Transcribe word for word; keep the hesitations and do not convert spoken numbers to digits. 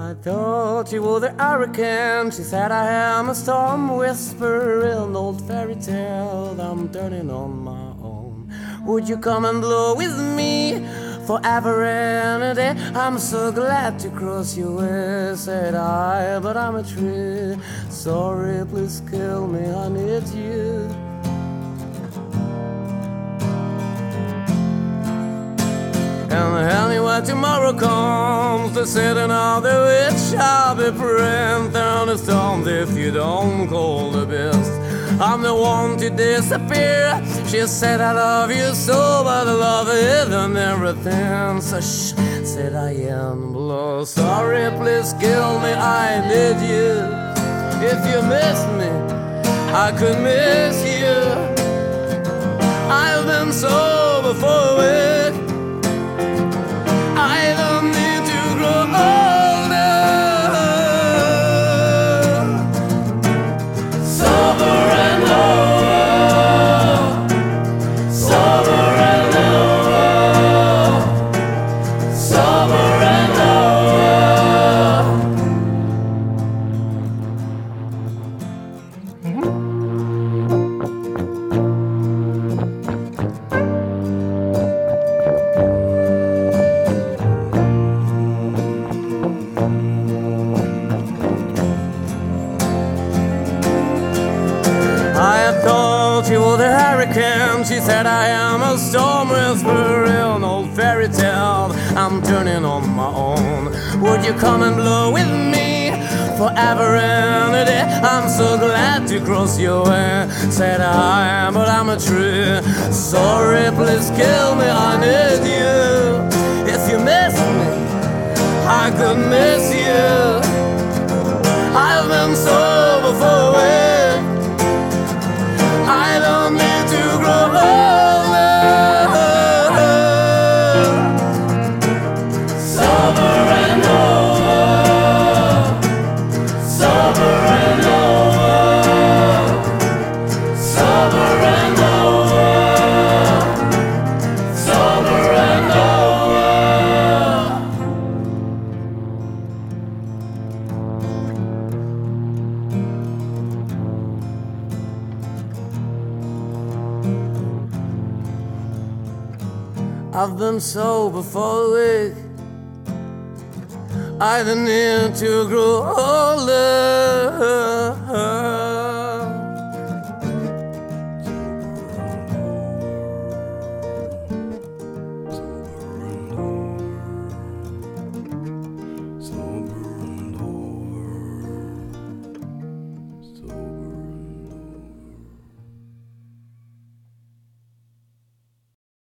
I thought you were the hurricane. She said I am a storm whisperer, an old fairy tale that I'm turning on my own. Would you come and blow with me forever and a day? I'm so glad to cross your way, said I, but I'm a tree. Sorry, please kill me, I need you. And anyway, tomorrow comes the setting of the witch. I'll be praying down the storm if you don't call the best. I'm the one to disappear. She said I love you so, but I love it and everything. So shh, said I am blue. Sorry, please kill me, I need you. If you miss me, I could miss you. I've been sober for a week. I don't need to grow older. Sober and over, sober and over, sober and she was a hurricane. She said I am a storm whisperer, an old fairy tale I'm turning on my own. Would you come and blow with me forever and a day? I'm so glad to cross your way, said I, but I'm a tree. Sorry, please kill me, I need you. If you miss me, I could miss you. I've been sober for a week. I don't need to grow older. Sober and over, sober and over, sober and over, sober and over. I've been sober for a week. I don't need to grow older.